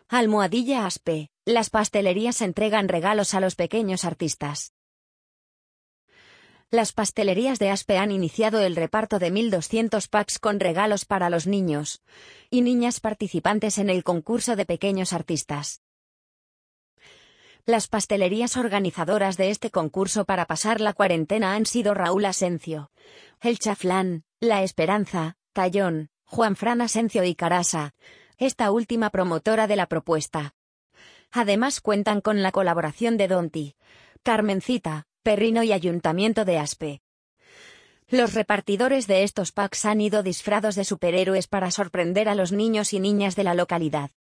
Almohadilla Aspe. Las pastelerías entregan regalos a los pequeños artistas. Las pastelerías de Aspe han iniciado el reparto de 1.200 packs con regalos para los niños y niñas participantes en el concurso de pequeños artistas. Las pastelerías organizadoras de este concurso para pasar la cuarentena han sido Raúl Asencio, El Chaflán, La Esperanza, Tallón, Juan Fran Asencio y Carasa, esta última promotora de la propuesta. Además cuentan con la colaboración de Donti, Carmencita, Perrino y Ayuntamiento de Aspe. Los repartidores de estos packs han ido disfrazados de superhéroes para sorprender a los niños y niñas de la localidad.